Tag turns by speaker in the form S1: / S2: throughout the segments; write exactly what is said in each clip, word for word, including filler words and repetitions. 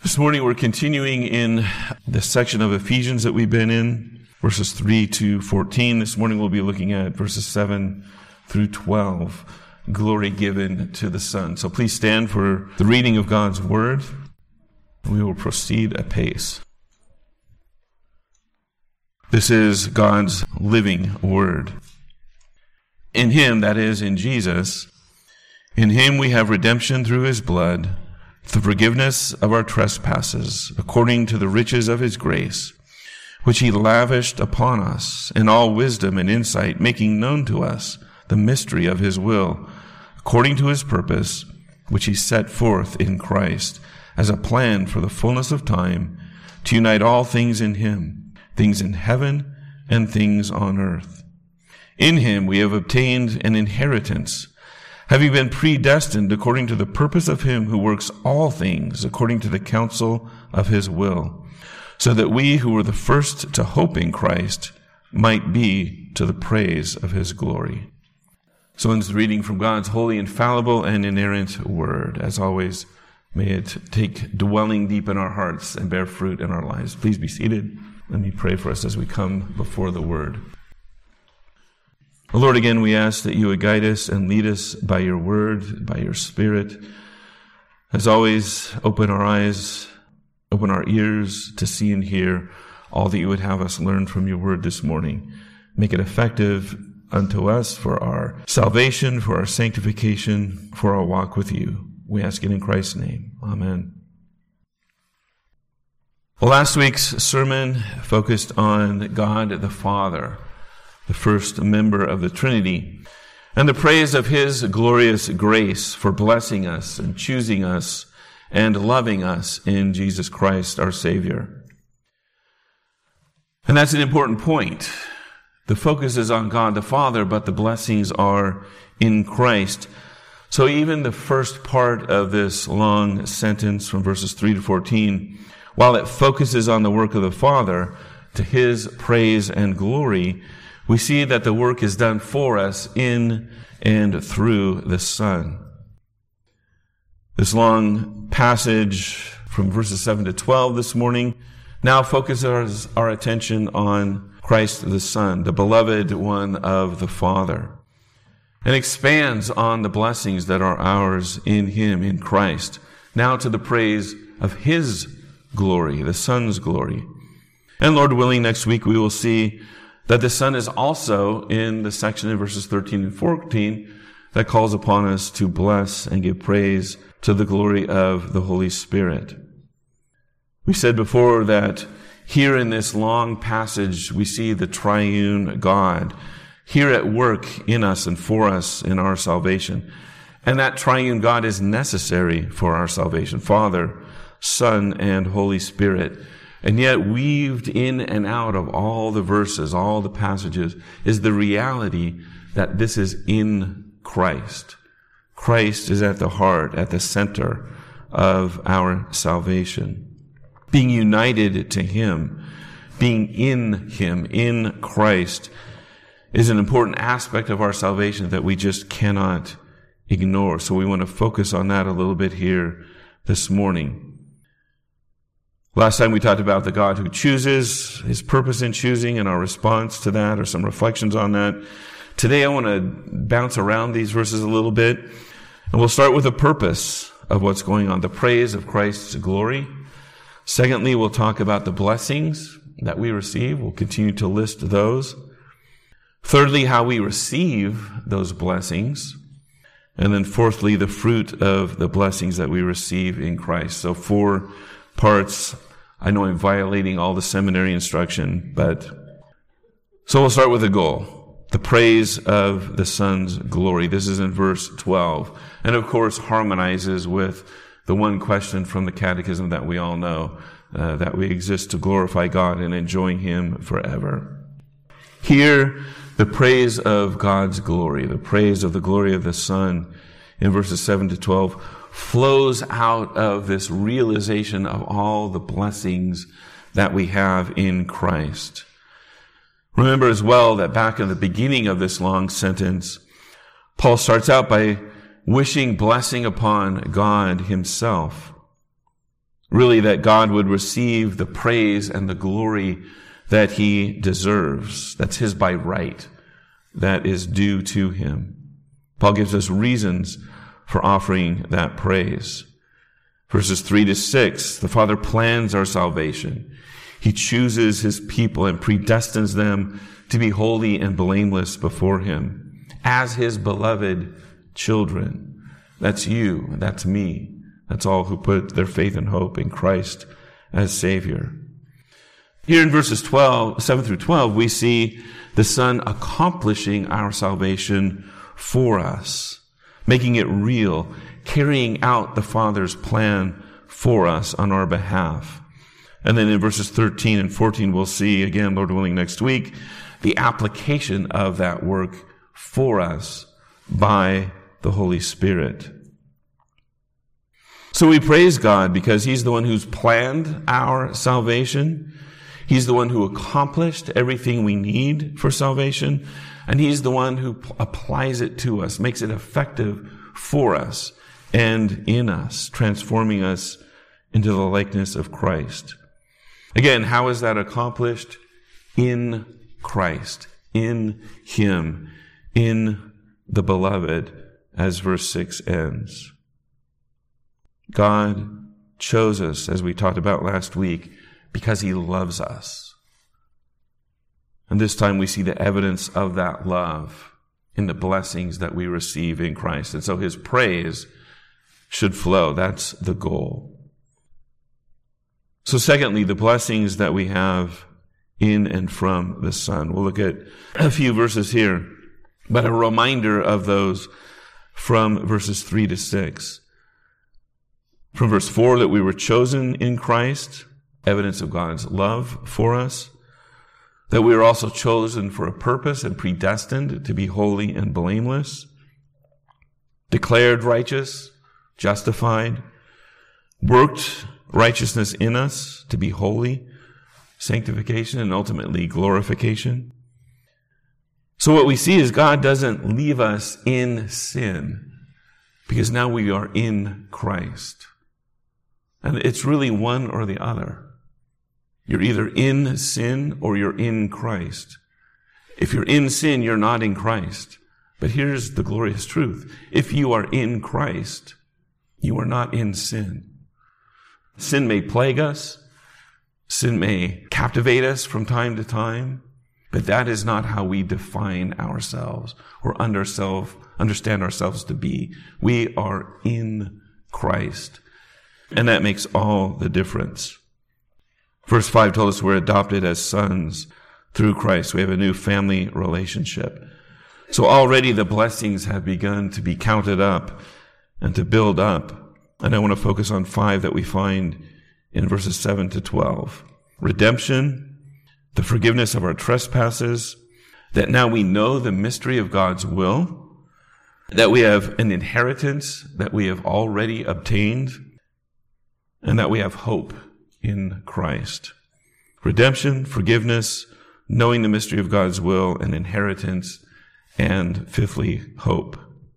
S1: This morning we're continuing in the section of Ephesians that we've been in, verses three to fourteen. This morning we'll be looking at verses seven through twelve, glory given to the Son. So please stand for the reading of God's Word. We will proceed apace. This is God's living Word. In Him, that is, in Jesus, in Him we have redemption through His blood, the forgiveness of our trespasses, according to the riches of His grace, which He lavished upon us in all wisdom and insight, making known to us the mystery of His will, according to His purpose, which He set forth in Christ, as a plan for the fullness of time, to unite all things in Him, things in heaven and things on earth. In Him we have obtained an inheritance, having been predestined according to the purpose of Him who works all things according to the counsel of His will, so that we who were the first to hope in Christ might be to the praise of His glory. So in this reading from God's holy, infallible, and inerrant Word, as always, may it take dwelling deep in our hearts and bear fruit in our lives. Please be seated. Let me pray for us as we come before the Word. Lord, again, we ask that you would guide us and lead us by your word, by your Spirit. As always, open our eyes, open our ears to see and hear all that you would have us learn from your word this morning. Make it effective unto us for our salvation, for our sanctification, for our walk with you. We ask it in Christ's name. Amen. Well, last week's sermon focused on God the Father, the first member of the Trinity, and the praise of His glorious grace for blessing us and choosing us and loving us in Jesus Christ, our Savior. And that's an important point. The focus is on God the Father, but the blessings are in Christ. So even the first part of this long sentence from verses three to fourteen, while it focuses on the work of the Father to His praise and glory, we see that the work is done for us in and through the Son. This long passage from verses seven to twelve this morning now focuses our attention on Christ the Son, the beloved one of the Father, and expands on the blessings that are ours in Him, in Christ, now to the praise of His glory, the Son's glory. And Lord willing, next week we will see that the Son is also in the section in verses thirteen and fourteen that calls upon us to bless and give praise to the glory of the Holy Spirit. We said before that here in this long passage we see the triune God here at work in us and for us in our salvation. And that triune God is necessary for our salvation, Father, Son, and Holy Spirit. And yet weaved in and out of all the verses, all the passages, is the reality that this is in Christ. Christ is at the heart, at the center of our salvation. Being united to Him, being in Him, in Christ, is an important aspect of our salvation that we just cannot ignore. So we want to focus on that a little bit here this morning. Last time we talked about the God who chooses, His purpose in choosing, and our response to that, or some reflections on that. Today I want to bounce around these verses a little bit, and we'll start with the purpose of what's going on, the praise of Christ's glory. Secondly, we'll talk about the blessings that we receive. We'll continue to list those. Thirdly, how we receive those blessings. And then fourthly, the fruit of the blessings that we receive in Christ. So four parts. I know I'm violating all the seminary instruction, but so we'll start with the goal, the praise of the Son's glory. This is in verse twelve, and of course harmonizes with the one question from the Catechism that we all know, uh, that we exist to glorify God and enjoy Him forever. Here, the praise of God's glory, the praise of the glory of the Son in verses seven to twelve, flows out of this realization of all the blessings that we have in Christ. Remember as well that back in the beginning of this long sentence, Paul starts out by wishing blessing upon God Himself. Really, that God would receive the praise and the glory that he deserves. That's his by right. That is due to him. Paul gives us reasons for offering that praise. Verses three to six, the Father plans our salvation. He chooses his people and predestines them to be holy and blameless before him as his beloved children. That's you. That's me. That's all who put their faith and hope in Christ as Savior. Here in verses twelve, seven through twelve, we see the Son accomplishing our salvation for us, making it real, carrying out the Father's plan for us on our behalf. And then in verses thirteen and fourteen, we'll see, again, Lord willing, next week, the application of that work for us by the Holy Spirit. So we praise God because he's the one who's planned our salvation. He's the one who accomplished everything we need for salvation. And he's the one who p- applies it to us, makes it effective for us and in us, transforming us into the likeness of Christ. Again, how is that accomplished? In Christ, in him, in the beloved, as verse six ends. God chose us, as we talked about last week, because he loves us. And this time we see the evidence of that love in the blessings that we receive in Christ. And so his praise should flow. That's the goal. So secondly, the blessings that we have in and from the Son. We'll look at a few verses here, but a reminder of those from verses three to six. From verse four, that we were chosen in Christ, evidence of God's love for us. That we were also chosen for a purpose and predestined to be holy and blameless. Declared righteous, justified, worked righteousness in us to be holy, sanctification, and ultimately glorification. So what we see is God doesn't leave us in sin, because now we are in Christ. And it's really one or the other. You're either in sin or you're in Christ. If you're in sin, you're not in Christ. But here's the glorious truth. If you are in Christ, you are not in sin. Sin may plague us. Sin may captivate us from time to time. But that is not how we define ourselves or understand ourselves to be. We are in Christ. And that makes all the difference. Verse five told us we're adopted as sons through Christ. We have a new family relationship. So already the blessings have begun to be counted up and to build up. And I want to focus on five that we find in verses seven to twelve. Redemption, the forgiveness of our trespasses, that now we know the mystery of God's will, that we have an inheritance that we have already obtained, and that we have hope in Christ. Redemption, forgiveness, knowing the mystery of God's will, and inheritance, and fifthly, hope.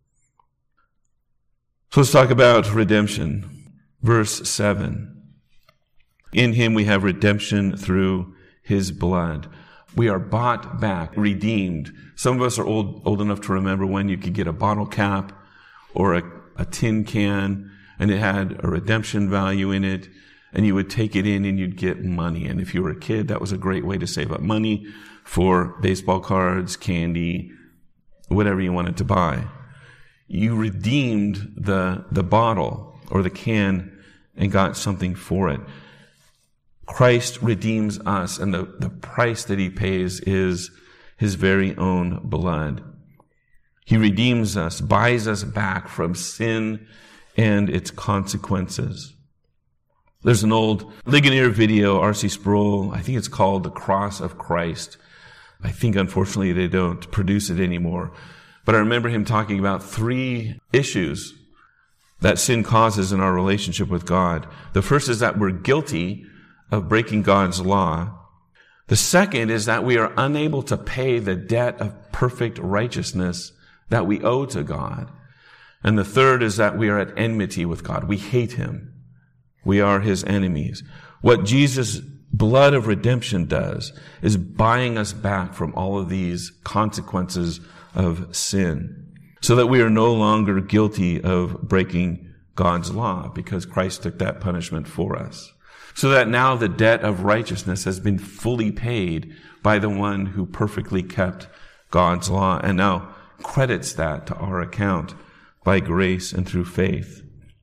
S1: So let's talk about redemption. Verse seven. In him we have redemption through his blood. We are bought back, redeemed. Some of us are old, old enough to remember when you could get a bottle cap or a, a tin can, and it had a redemption value in it. And you would take it in and you'd get money. And if you were a kid, that was a great way to save up money for baseball cards, candy, whatever you wanted to buy. You redeemed the, the bottle or the can and got something for it. Christ redeems us, and the, the price that he pays is his very own blood. He redeems us, buys us back from sin and its consequences. There's an old Ligonier video, R C Sproul, I think it's called The Cross of Christ. I think, unfortunately, they don't produce it anymore. But I remember him talking about three issues that sin causes in our relationship with God. The first is that we're guilty of breaking God's law. The second is that we are unable to pay the debt of perfect righteousness that we owe to God. And the third is that we are at enmity with God. We hate him. we are his enemies. What Jesus' blood of redemption does is buying us back from all of these consequences of sin, so that we are no longer guilty of breaking God's law, because Christ took that punishment for us. So that now the debt of righteousness has been fully paid by the one who perfectly kept God's law, and now credits that to our account by grace and through faith.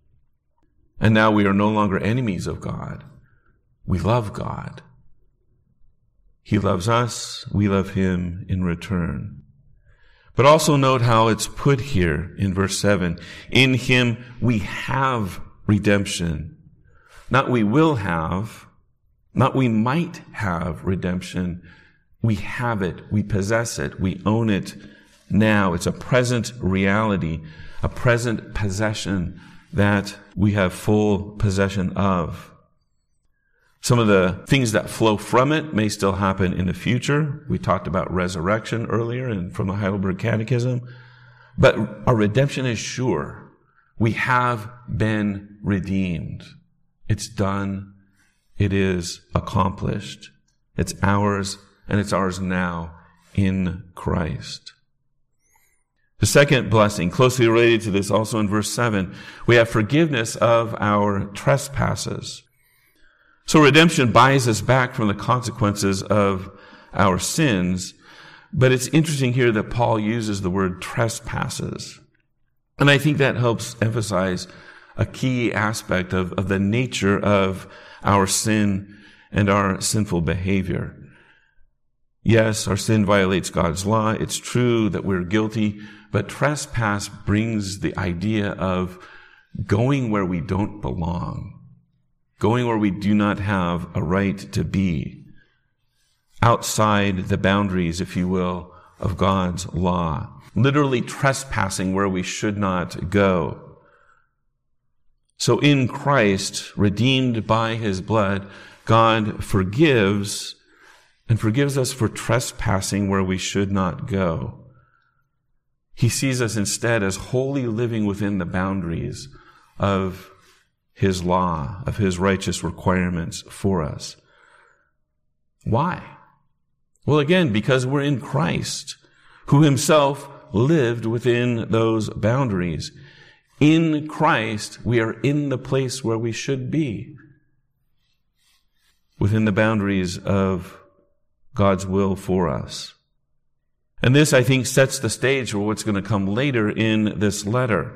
S1: And now we are no longer enemies of God. We love God. He loves us. We love him in return. But also note how it's put here in verse seven. In him we have redemption. Not we will have, not we might have redemption. We have it. We possess it. We own it now. It's a present reality, a present possession that we have full possession of. Some of the things that flow from it may still happen in the future. We talked about resurrection earlier and from the Heidelberg Catechism. But our redemption is sure. We have been redeemed. It's done. It is accomplished. It's ours, and it's ours now in Christ. The second blessing, closely related to this, also in verse seven, we have forgiveness of our trespasses. So redemption buys us back from the consequences of our sins, but it's interesting here that Paul uses the word trespasses. And I think that helps emphasize a key aspect of, of the nature of our sin and our sinful behavior. Yes, our sin violates God's law. It's true that we're guilty, but trespass brings the idea of going where we don't belong, going where we do not have a right to be, outside the boundaries, if you will, of God's law, literally trespassing where we should not go. So in Christ, redeemed by his blood, God forgives and forgives us for trespassing where we should not go. He sees us instead as wholly living within the boundaries of his law, of his righteous requirements for us. Why? Well, again, because we're in Christ, who himself lived within those boundaries. In Christ, we are in the place where we should be, within the boundaries of God's will for us. And this, I think, sets the stage for what's going to come later in this letter.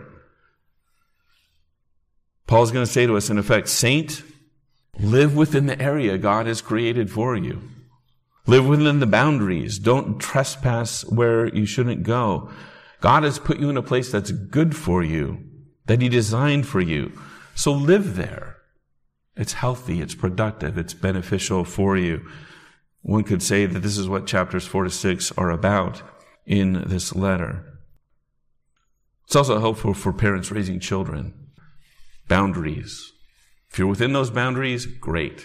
S1: Paul's going to say to us, in effect, saint, live within the area God has created for you. Live within the boundaries. Don't trespass where you shouldn't go. God has put you in a place that's good for you, that he designed for you. So live there. It's healthy, it's productive, it's beneficial for you. One could say that this is what chapters four to six are about in this letter. It's also helpful for parents raising children. Boundaries. If you're within those boundaries, great.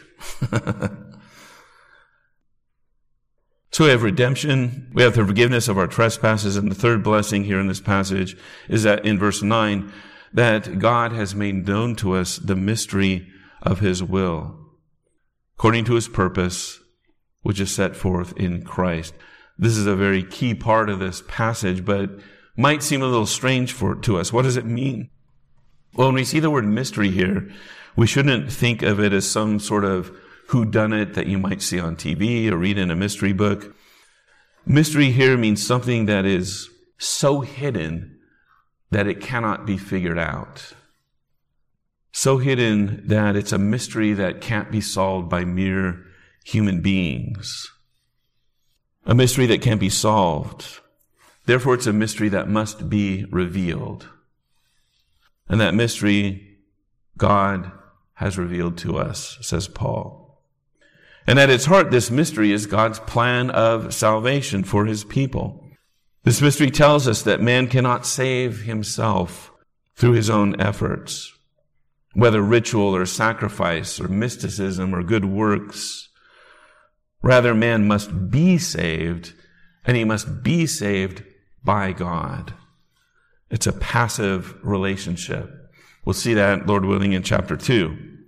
S1: So we have redemption, we have the forgiveness of our trespasses, and the third blessing here in this passage is that in verse nine, that God has made known to us the mystery of his will, according to his purpose, which is set forth in Christ. This is a very key part of this passage, but might seem a little strange for to us. What does it mean? Well, when we see the word mystery here, we shouldn't think of it as some sort of whodunit that you might see on T V or read in a mystery book. Mystery here means something that is so hidden that it cannot be figured out. So hidden that it's a mystery that can't be solved by mere human beings. A mystery that can't be solved. Therefore, it's a mystery that must be revealed. And that mystery, God has revealed to us, says Paul. And at its heart, this mystery is God's plan of salvation for his people. This mystery tells us that man cannot save himself through his own efforts, whether ritual or sacrifice or mysticism or good works. Rather, man must be saved, and he must be saved by God. It's a passive relationship. We'll see that, Lord willing, in chapter two.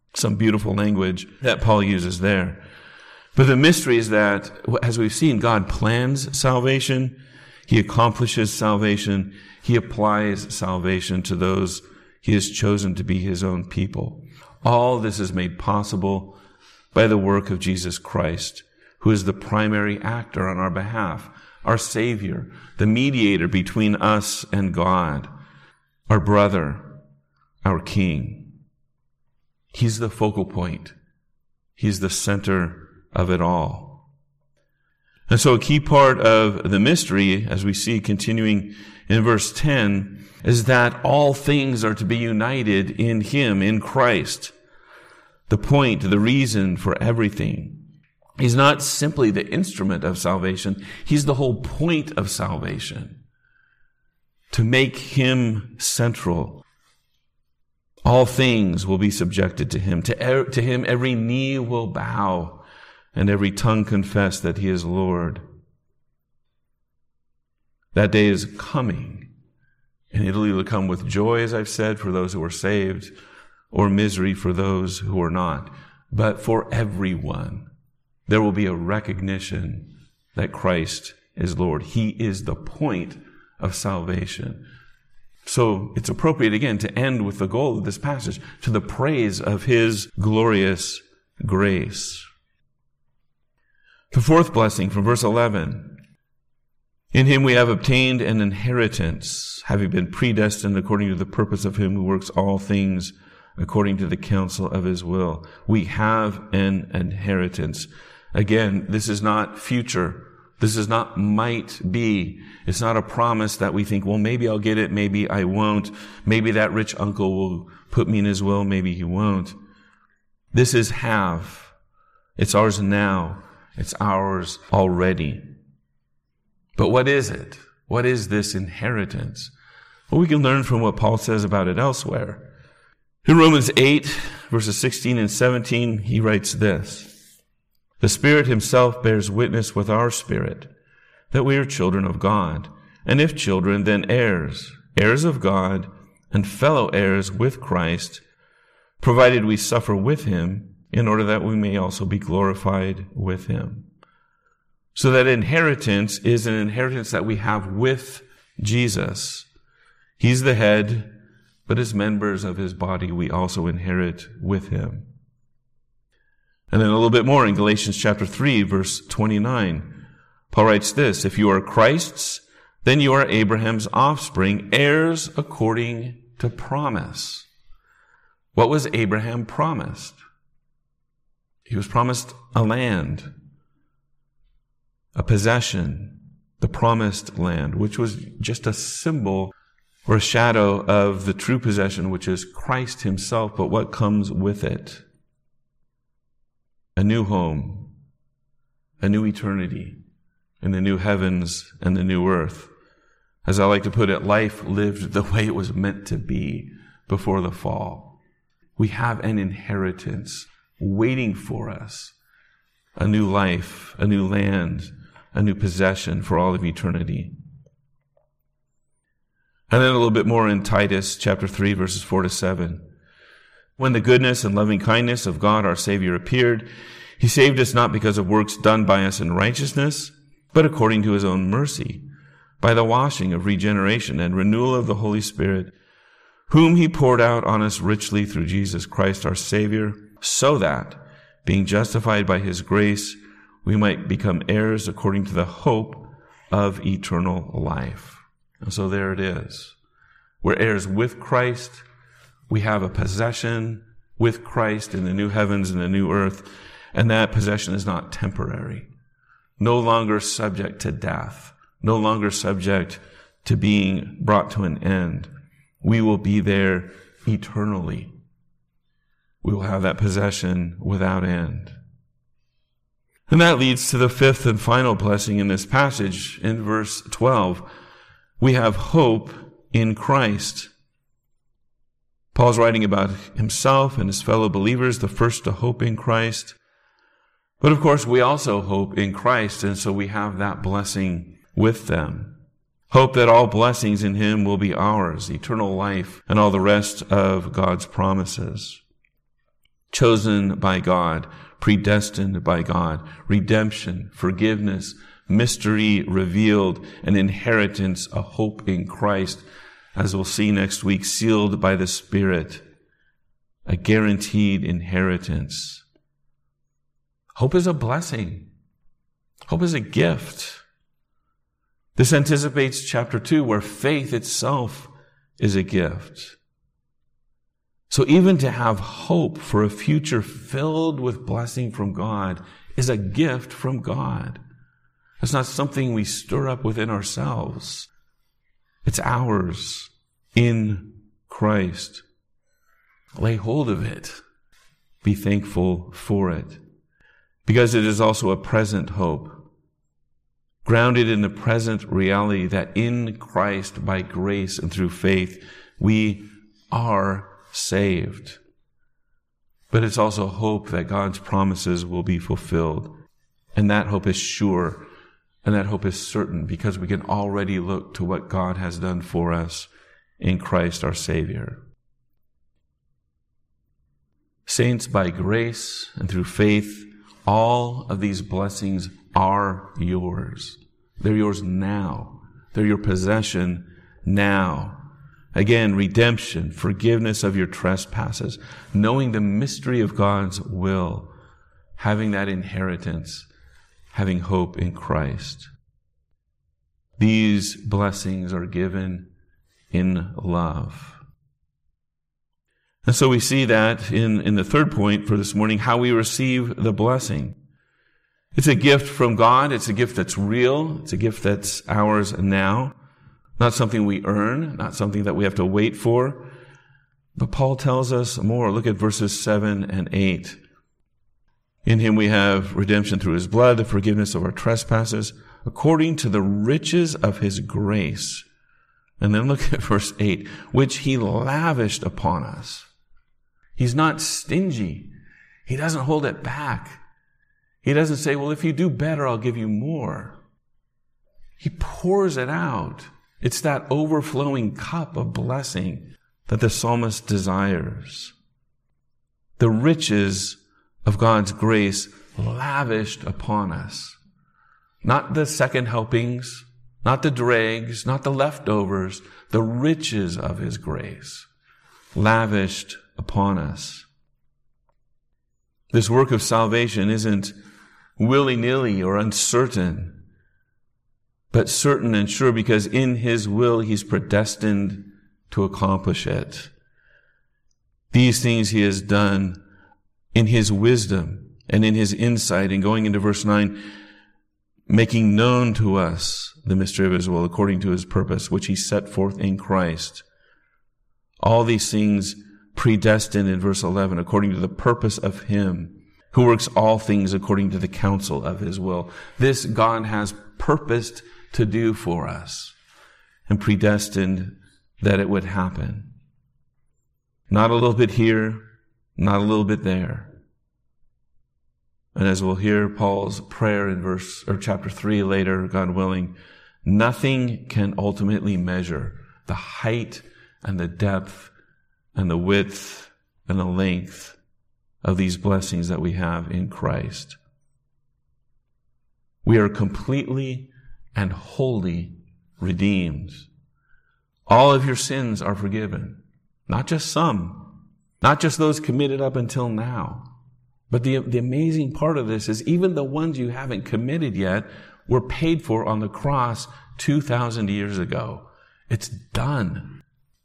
S1: Some beautiful language that Paul uses there. But the mystery is that, as we've seen, God plans salvation. He accomplishes salvation. He applies salvation to those he has chosen to be his own people. All this is made possible by the work of Jesus Christ, who is the primary actor on our behalf, our Savior, the mediator between us and God, our brother, our King. He's the focal point. He's the center of it all. And so a key part of the mystery, as we see continuing in verse ten, is that all things are to be united in him, in Christ. The point, the reason for everything. He's not simply the instrument of salvation. He's the whole point of salvation. To make him central. All things will be subjected to him. To, er, to him every knee will bow and every tongue confess that he is Lord. That day is coming. And it'll either come with joy, as I've said, for those who are saved, or misery for those who are not. But for everyone, there will be a recognition that Christ is Lord. He is the point of salvation. So it's appropriate, again, to end with the goal of this passage, to the praise of his glorious grace. The fourth blessing from verse eleven. In him we have obtained an inheritance, having been predestined according to the purpose of him who works all things according to the counsel of his will. We have an inheritance. Again, this is not future. This is not might be. It's not a promise that we think, well, maybe I'll get it, maybe I won't. Maybe that rich uncle will put me in his will, maybe he won't. This is have. It's ours now. It's ours already. But what is it? What is this inheritance? Well, we can learn from what Paul says about it elsewhere. In Romans eight, verses sixteen and seventeen, he writes this: The Spirit himself bears witness with our spirit that we are children of God, and if children, then heirs, heirs of God, and fellow heirs with Christ, provided we suffer with him, in order that we may also be glorified with him. So that inheritance is an inheritance that we have with Jesus. He's the head, but as members of his body, we also inherit with him. And then a little bit more in Galatians chapter three, verse twenty-nine. Paul writes this: If you are Christ's, then you are Abraham's offspring, heirs according to promise. What was Abraham promised? He was promised a land, a possession, the promised land, which was just a symbol or a shadow of the true possession, which is Christ himself, but what comes with it? A new home, a new eternity, in the new heavens and the new earth. As I like to put it, life lived the way it was meant to be before the fall. We have an inheritance waiting for us, a new life, a new land, a new possession for all of eternity. And then a little bit more in Titus chapter three, verses four to seven. When the goodness and loving kindness of God our Savior appeared, he saved us not because of works done by us in righteousness, but according to his own mercy, by the washing of regeneration and renewal of the Holy Spirit, whom he poured out on us richly through Jesus Christ our Savior, so that, being justified by his grace, we might become heirs according to the hope of eternal life. And so there it is. We're heirs with Christ. We have a possession with Christ in the new heavens and the new earth. And that possession is not temporary. No longer subject to death. No longer subject to being brought to an end. We will be there eternally. We will have that possession without end. And that leads to the fifth and final blessing in this passage in verse twelve. We have hope in Christ. Paul's writing about himself and his fellow believers, the first to hope in Christ. But of course, we also hope in Christ, and so we have that blessing with them. Hope that all blessings in him will be ours, eternal life, and all the rest of God's promises. chosen by God, predestined by God, redemption, forgiveness, mystery revealed, an inheritance, a hope in Christ, as we'll see next week, sealed by the Spirit, a guaranteed inheritance. Hope is a blessing. Hope is a gift. This anticipates chapter two, where faith itself is a gift. So even to have hope for a future filled with blessing from God is a gift from God. It's not something we stir up within ourselves. It's ours in Christ. Lay hold of it. Be thankful for it. Because it is also a present hope, grounded in the present reality that in Christ, by grace and through faith, we are saved. But it's also hope that God's promises will be fulfilled. And that hope is sure, and that hope is certain, because we can already look to what God has done for us in Christ our Savior. Saints, by grace and through faith, all of these blessings are yours. They're yours now. They're your possession now. Again, redemption, forgiveness of your trespasses, knowing the mystery of God's will, having that inheritance, having hope in Christ. These blessings are given in love. And so we see that in, in the third point for this morning, how we receive the blessing. It's a gift from God. It's a gift that's real. It's a gift that's ours now. Not something we earn, not something that we have to wait for. But Paul tells us more. Look at verses seven and eight. In him we have redemption through his blood, the forgiveness of our trespasses, according to the riches of his grace. And then look at verse eight, which he lavished upon us. He's not stingy. He doesn't hold it back. He doesn't say, well, if you do better, I'll give you more. He pours it out. It's that overflowing cup of blessing that the psalmist desires. The riches of God's grace lavished upon us. Not the second helpings, not the dregs, not the leftovers, the riches of his grace lavished upon us. This work of salvation isn't willy-nilly or uncertain, but certain and sure, because in his will he's predestined to accomplish it. These things he has done in his wisdom and in his insight. And going into verse nine, making known to us the mystery of his will according to his purpose, which he set forth in Christ. All these things predestined in verse eleven, according to the purpose of him who works all things according to the counsel of his will. This God has purposed to do for us and predestined that it would happen. Not a little bit here, not a little bit there. And as we'll hear Paul's prayer in verse or chapter three later, God willing, nothing can ultimately measure the height and the depth and the width and the length of these blessings that we have in Christ. We are completely and wholly redeemed. All of your sins are forgiven. Not just some. Not just those committed up until now. But the, the amazing part of this is even the ones you haven't committed yet were paid for on the cross two thousand years ago. It's done.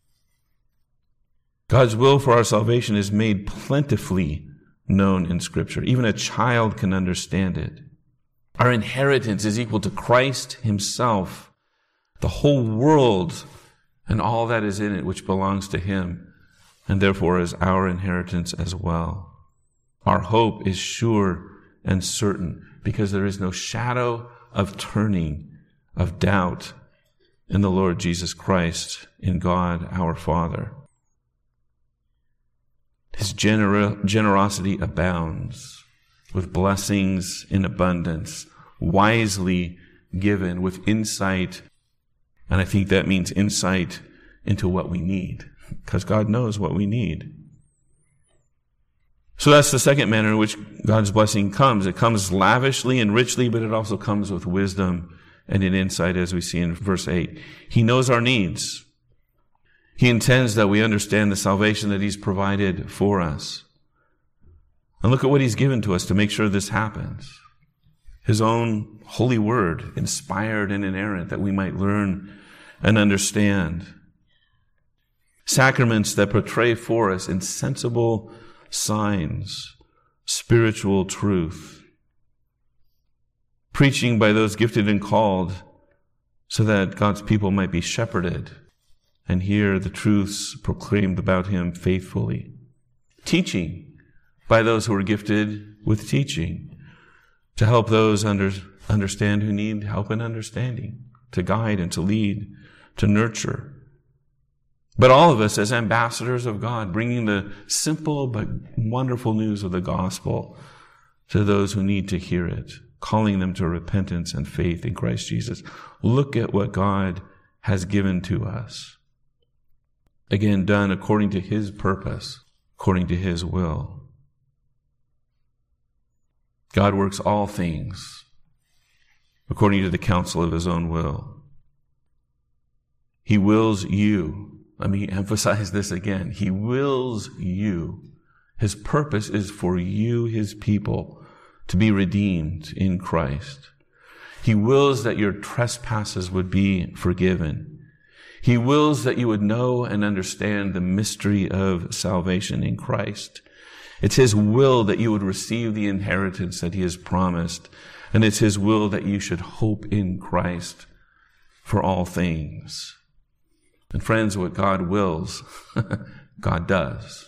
S1: God's will for our salvation is made plentifully known in Scripture. Even a child can understand it. Our inheritance is equal to Christ himself, the whole world and all that is in it, which belongs to him, and therefore is our inheritance as well. Our hope is sure and certain because there is no shadow of turning, of doubt in the Lord Jesus Christ, in God our Father. His gener- generosity abounds with blessings in abundance, wisely given with insight. And I think that means insight into what we need, because God knows what we need. So that's the second manner in which God's blessing comes. It comes lavishly and richly, but it also comes with wisdom and in insight, as we see in verse eight. He knows our needs. He intends that we understand the salvation that He's provided for us. And look at what He's given to us to make sure this happens. His own holy word, inspired and inerrant, that we might learn and understand. Sacraments that portray for us insensible signs, spiritual truth. Preaching by those gifted and called so that God's people might be shepherded and hear the truths proclaimed about Him faithfully. Teaching by those who are gifted with teaching to help those under, understand who need help and understanding, to guide and to lead, to nurture. But all of us as ambassadors of God, bringing the simple but wonderful news of the gospel to those who need to hear it, calling them to repentance and faith in Christ Jesus. Look at what God has given to us. Again, done according to His purpose, according to His will. God works all things according to the counsel of His own will. He wills you. Let me emphasize this again. He wills you. His purpose is for you, His people, to be redeemed in Christ. He wills that your trespasses would be forgiven. He wills that you would know and understand the mystery of salvation in Christ. It's His will that you would receive the inheritance that He has promised. And it's His will that you should hope in Christ for all things. And friends, what God wills, God does.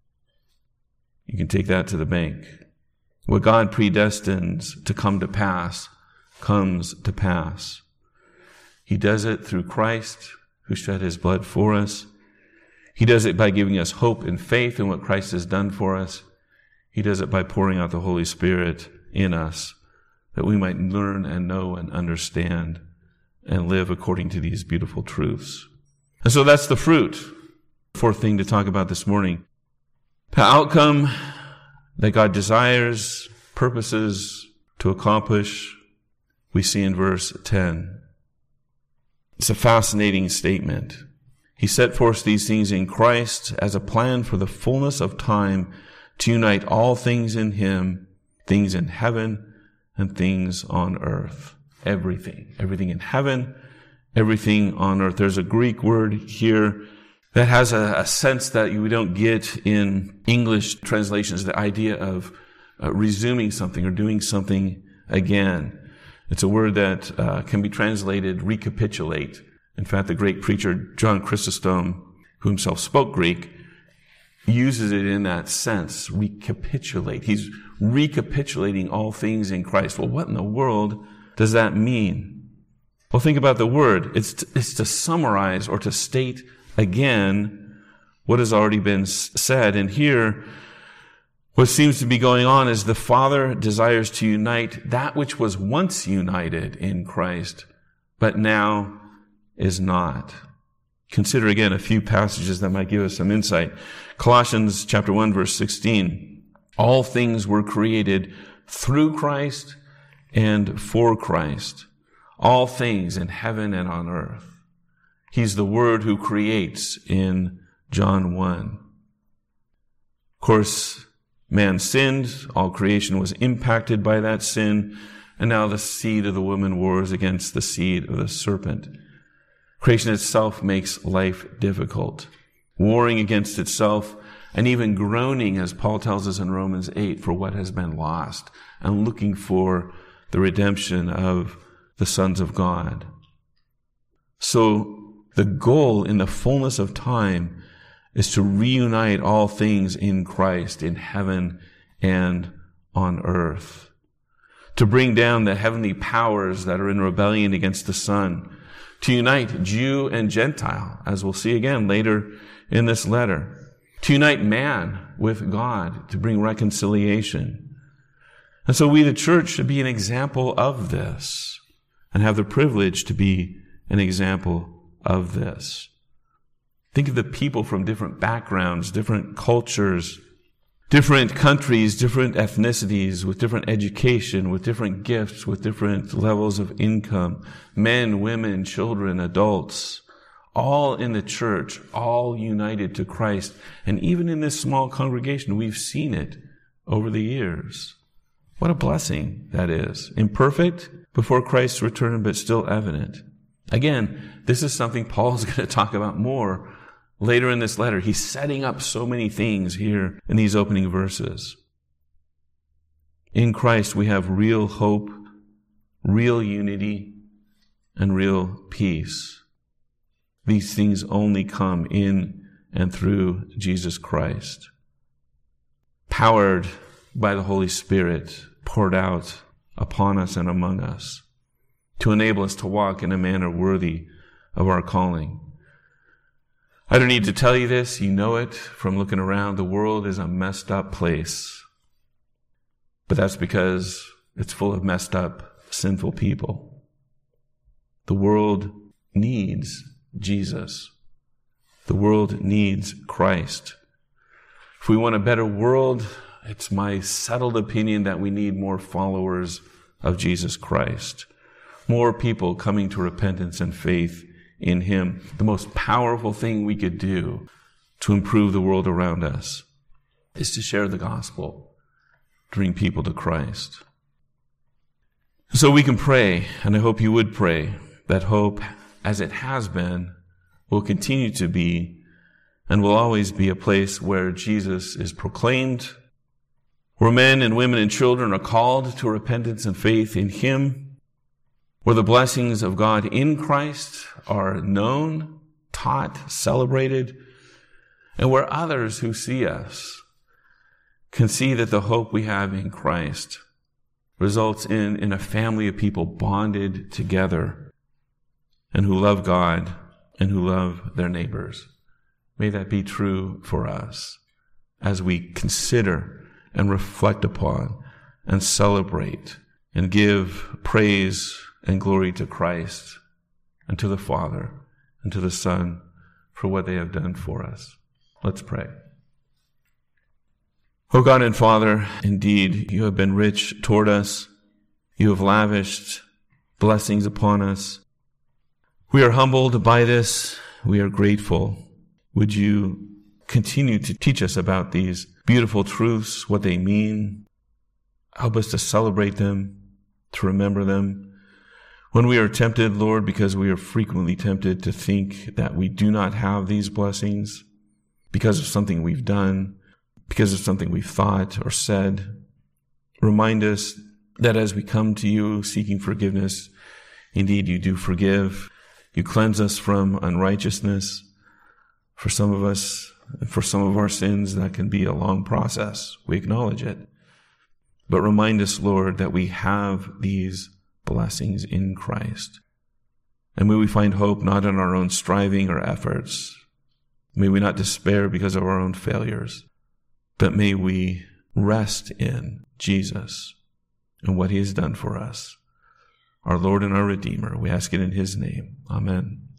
S1: You can take that to the bank. What God predestines to come to pass, comes to pass. He does it through Christ, who shed His blood for us. He does it by giving us hope and faith in what Christ has done for us. He does it by pouring out the Holy Spirit in us, that we might learn and know and understand and live according to these beautiful truths. And so that's the fruit. Fourth thing to talk about this morning. The outcome that God desires, purposes to accomplish, we see in verse ten. It's a fascinating statement. He set forth these things in Christ as a plan for the fullness of time to unite all things in Him, things in heaven and things on earth. Everything. Everything in heaven, everything on earth. There's a Greek word here that has a, a sense that we don't get in English translations, the idea of uh, resuming something or doing something again. It's a word that uh, can be translated recapitulate. In fact, the great preacher John Chrysostom, who himself spoke Greek, uses it in that sense, recapitulate. He's recapitulating all things in Christ. Well, what in the world does that mean? Well, think about the word. It's to, it's to summarize or to state again what has already been said. And here, what seems to be going on is the Father desires to unite that which was once united in Christ, but now is not. Consider again a few passages that might give us some insight. Colossians chapter one, verse sixteen. All things were created through Christ and for Christ. All things in heaven and on earth. He's the Word who creates in John one. Of course, man sinned. All creation was impacted by that sin. And now the seed of the woman wars against the seed of the serpent. Creation itself makes life difficult. Warring against itself and even groaning, as Paul tells us in Romans eight, for what has been lost and looking for the redemption of the sons of God. So the goal in the fullness of time is to reunite all things in Christ, in heaven and on earth. To bring down the heavenly powers that are in rebellion against the Son. To unite Jew and Gentile, as we'll see again later in this letter. To unite man with God, to bring reconciliation. And so we, the church, should be an example of this and have the privilege to be an example of this. Think of the people from different backgrounds, different cultures, different countries, different ethnicities, with different education, with different gifts, with different levels of income, men, women, children, adults, all in the church, all united to Christ. And even in this small congregation, we've seen it over the years. What a blessing that is. Imperfect before Christ's return, but still evident. Again, this is something Paul's going to talk about more later in this letter. He's setting up so many things here in these opening verses. In Christ, we have real hope, real unity, and real peace. These things only come in and through Jesus Christ. Powered by the Holy Spirit, poured out upon us and among us, to enable us to walk in a manner worthy of our calling. I don't need to tell you this. You know it from looking around. The world is a messed up place. But that's because it's full of messed up, sinful people. The world needs Jesus. The world needs Christ. If we want a better world, it's my settled opinion that we need more followers of Jesus Christ. More people coming to repentance and faith in Him. The most powerful thing we could do to improve the world around us is to share the gospel, to bring people to Christ. So we can pray, and I hope you would pray, that hope, as it has been, will continue to be, and will always be a place where Jesus is proclaimed, where men and women and children are called to repentance and faith in Him, where the blessings of God in Christ are known, taught, celebrated, and where others who see us can see that the hope we have in Christ results in, in a family of people bonded together and who love God and who love their neighbors. May that be true for us as we consider and reflect upon and celebrate and give praise and glory to Christ and to the Father and to the Son for what they have done for us. Let's pray. O God and Father, indeed, you have been rich toward us. You have lavished blessings upon us. We are humbled by this. We are grateful. Would you continue to teach us about these beautiful truths, what they mean? Help us to celebrate them, to remember them. When we are tempted, Lord, because we are frequently tempted to think that we do not have these blessings because of something we've done, because of something we've thought or said, remind us that as we come to you seeking forgiveness, indeed you do forgive. You cleanse us from unrighteousness. For some of us, for some of our sins, that can be a long process. We acknowledge it. But remind us, Lord, that we have these blessings in Christ. And may we find hope not in our own striving or efforts. May we not despair because of our own failures, but may we rest in Jesus and what He has done for us. Our Lord and our Redeemer. We ask it in His name. Amen.